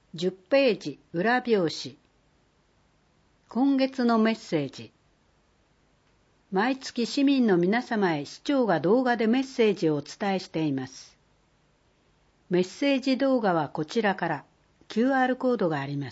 10ページ裏表紙。今月のメッセージ。毎月市民の皆様へ市長が動画でメッセージをお伝えしています。メッセージ動画はこちらから QR コードがあります。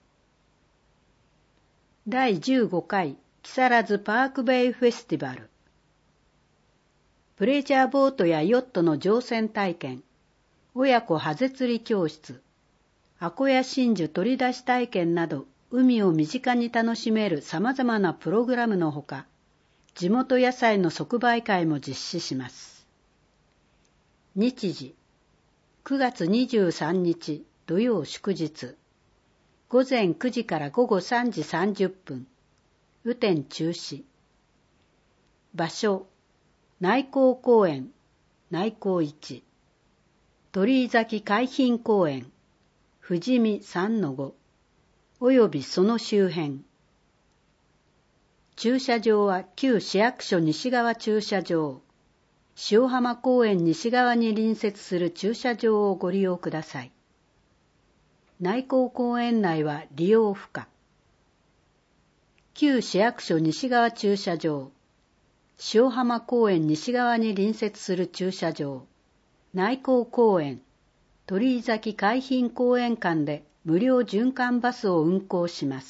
第15回木更津パークベイフェスティバル。プレジャーボートやヨットの乗船体験、親子ハゼ釣り教室、アコヤ真珠取り出し体験など海を身近に楽しめる様々なプログラムのほか、地元野菜の即売会も実施します。日時、9月23日土曜祝日、午前9時から午後3時30分、雨天中止。場所、内港公園、内港1、鳥居崎海浜公園、富士見 3-5、およびその周辺。駐車場は旧市役所西側駐車場、塩浜公園西側に隣接する駐車場をご利用ください。内港公園内は利用不可。旧市役所西側駐車場、塩浜公園西側に隣接する駐車場、内港公園、鳥居崎海浜公園間で無料循環バスを運行します。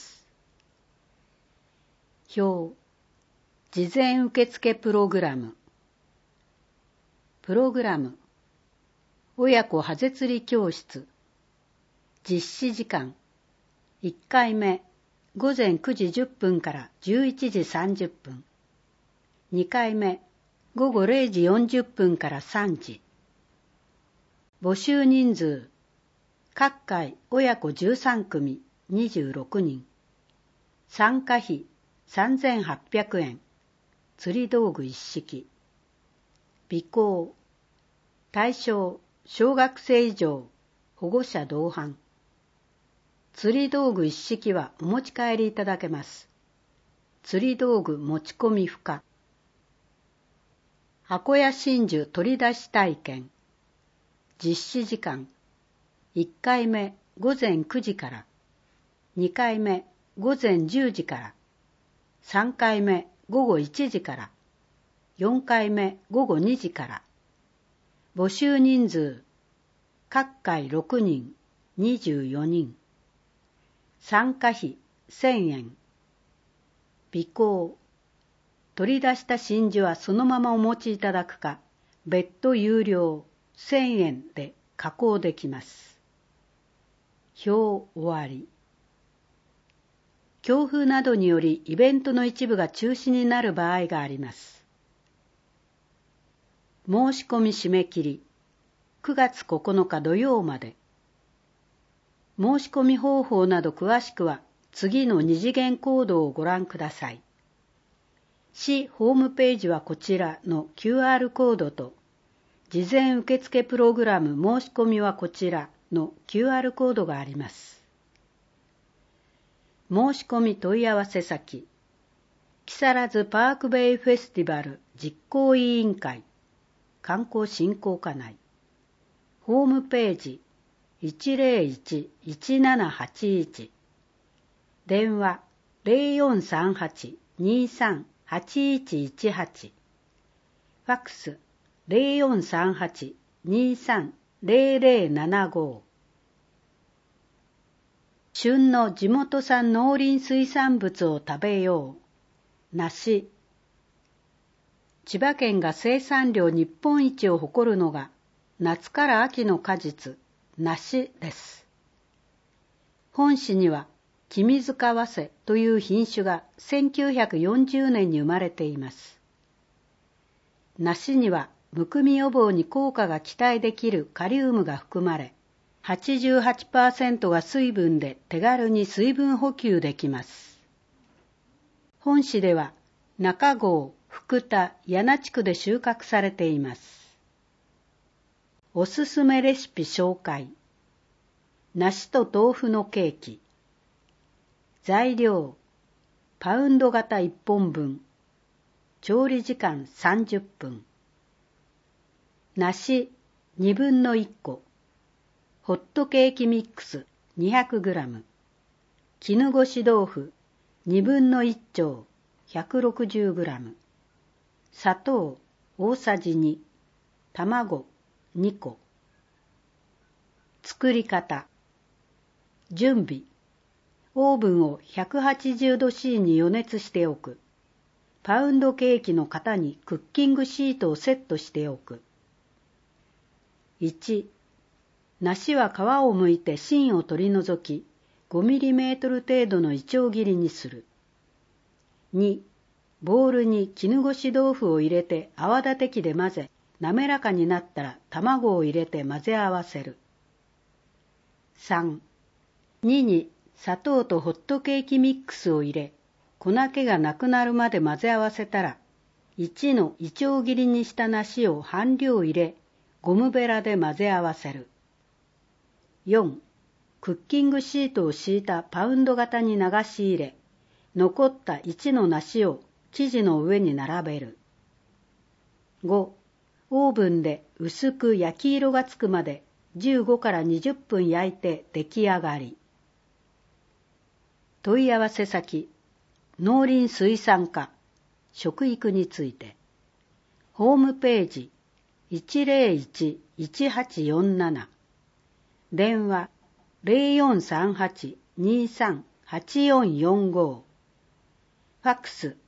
表、事前受付プログラム。プログラム、親子ハゼ釣り教室。実施時間、1回目、午前9時10分から11時30分。2回目、午後0時40分から3時。募集人数、各回親子13組26人。参加費3800円。釣り道具一式。備考、対象、小学生以上、保護者同伴。釣り道具一式はお持ち帰りいただけます。釣り道具持ち込み不可。アコヤ真珠取り出し体験。実施時間、1回目午前9時から、2回目午前10時から、3回目午後1時から、4回目午後2時から。募集人数、各回6人、24人。参加費1000円。備考、取り出した真珠はそのままお持ちいただくか、別途有料1000円で加工できます。表終わり。強風などによりイベントの一部が中止になる場合があります。申し込み締め切り、9月9日土曜まで。申し込み方法など詳しくは次の二次元コードをご覧ください。市ホームページはこちらの QR コードと、事前受付プログラム申し込みはこちらの QR コードがあります。申し込み問い合わせ先、木更津パークベイフェスティバル実行委員会、観光振興課内。ホームページ、101-1781。電話、0438-23-8118。ファックス、0438-23-0075。旬の地元産農林水産物を食べよう。梨。千葉県が生産量日本一を誇るのが、夏から秋の果実、梨です。本市には、君塚早生という品種が1940年に生まれています。梨には、むくみ予防に効果が期待できるカリウムが含まれ、88% が水分で手軽に水分補給できます。本市では、中郷、福田、矢名地区で収穫されています。おすすめレシピ紹介。梨と豆腐のケーキ。材料、パウンド型1本分。調理時間30分。梨2分の1個。ホットケーキミックス 200g、絹ごし豆腐2分の1丁 160g、砂糖大さじ2、卵2個。作り方。準備。オーブンを180度 C に予熱しておく。パウンドケーキの型にクッキングシートをセットしておく。1、梨は皮を剥いて芯を取り除き、5mm 程度のいちょう切りにする。2、ボウルに絹ごし豆腐を入れて泡立て器で混ぜ、滑らかになったら卵を入れて混ぜ合わせる。3、2に砂糖とホットケーキミックスを入れ、粉気がなくなるまで混ぜ合わせたら、1のいちょう切りにした梨を半量入れ、ゴムベラで混ぜ合わせる。4、クッキングシートを敷いたパウンド型に流し入れ、残った1の梨を生地の上に並べる。5、オーブンで薄く焼き色がつくまで15から20分焼いて出来上がり。問い合わせ先、農林水産課、食育について。ホームページ 101-1847、電話 0438-23-8445、ファックス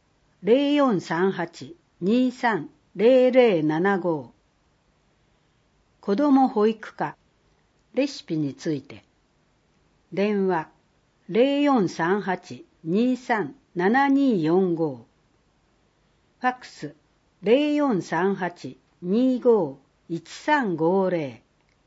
0438-23-0075。子ども保育課、レシピについて。電話 0438-23-7245、ファックス 0438-25-1350。広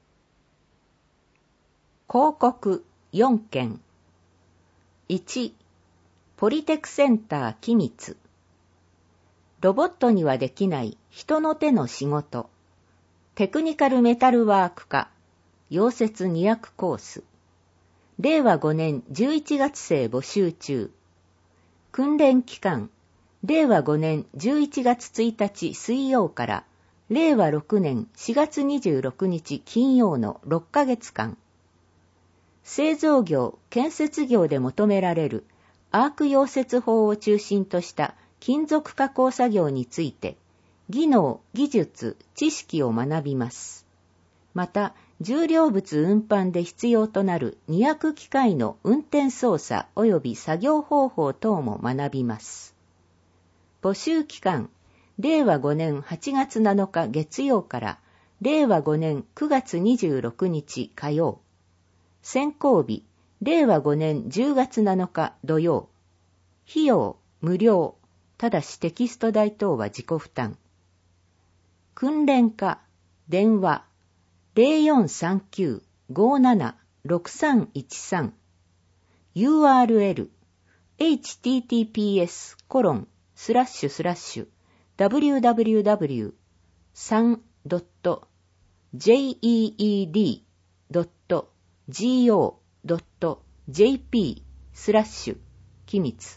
告4件。1、ポリテクセンター君津。ロボットにはできない人の手の仕事。テクニカルメタルワーク科、溶接200コース。令和5年11月生募集中。訓練期間、令和5年11月1日水曜から令和6年4月26日金曜の6ヶ月間。製造業、建設業で求められるアーク溶接法を中心とした金属加工作業について、技能、技術、知識を学びます。また、重量物運搬で必要となる荷役機械の運転操作及び作業方法等も学びます。募集期間、令和5年8月7日月曜から令和5年9月26日火曜。選考日、令和5年10月7日土曜。費用、無料。ただしテキスト代等は自己負担。訓練課、電話、0439-576313。URL、https://www.3.geed.go.jp/ 君津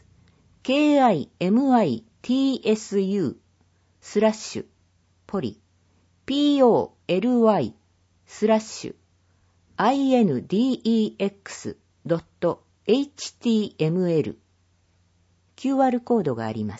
KIMITSU/ ポリ POLY/index.html。 QR コードがあります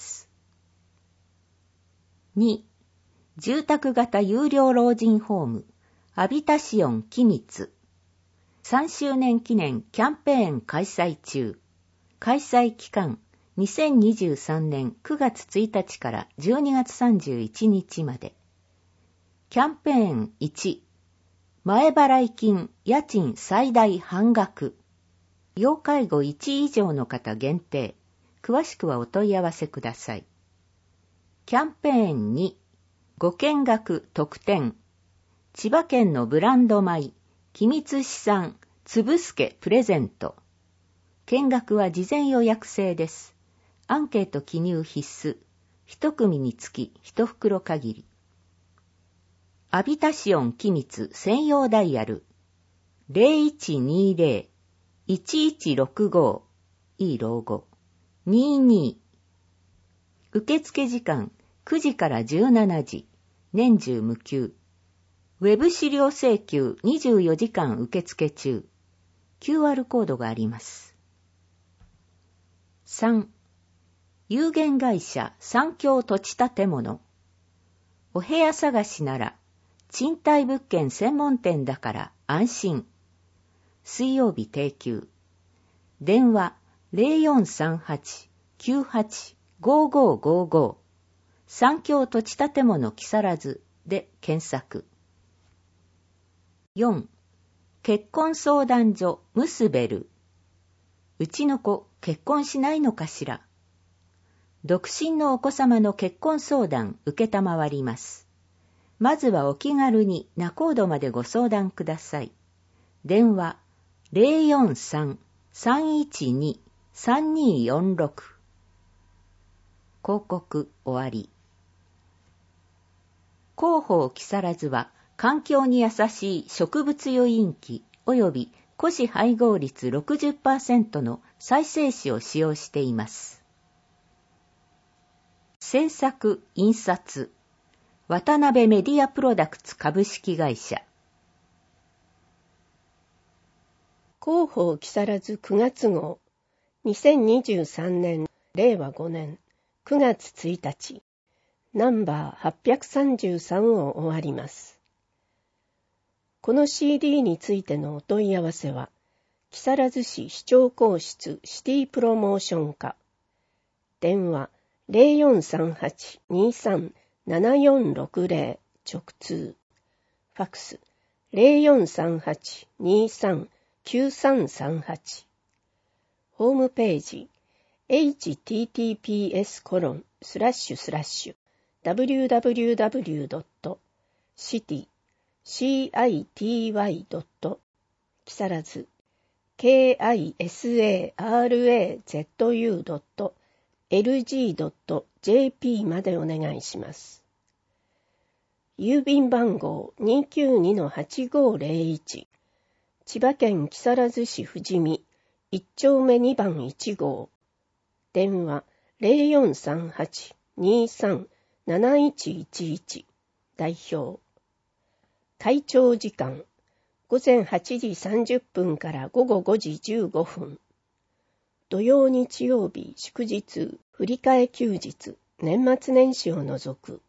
。2、住宅型有料老人ホームアビタシオン君津。3周年記念キャンペーン開催中。開催期間2023年9月1日から12月31日まで。キャンペーン1、前払い金家賃最大半額。要介護1以上の方限定。詳しくはお問い合わせください。キャンペーン2、ご見学特典。千葉県のブランド米、君津市産つぶすけプレゼント。見学は事前予約制です。アンケート記入必須。一組につき一袋限り。アビタシオン君津専用ダイヤル 0120-1165 いい老後22。受付時間9時から17時。年中無休。ウェブ資料請求24時間受付中。 QR コードがあります。3. 有限会社三協土地建物。お部屋探しなら賃貸物件専門店だから安心。水曜日定休。電話 0438-985555 三協土地建物木更津で検索。4. 結婚相談所ムスベル。うちの子結婚しないのかしら。独身のお子様の結婚相談受けたまわります。まずはお気軽に仲人までご相談ください。電話 043-312-3246。広告終わり。広報木更津は環境に優しい植物油引器及び古紙配合率 60% の再生紙を使用しています。制作・印刷渡辺メディアプロダクツ株式会社。 広報木更津9月号2023年令和5年9月1日ナンバー833を終わります。この CD についてのお問い合わせは木更津市市長公室シティプロモーション課電話 0438-23-7460 直通ファクス 0438-23-9338 ホームページ https://www.city.city. 木更津 kisarazu.lg.jp までお願いします。郵便番号 292-8501 千葉県木更津市富士見1丁目2番1号電話 0438-23-7111 代表会長時間午前8時30分から午後5時15分土曜日曜日祝日振替休日年末年始を除く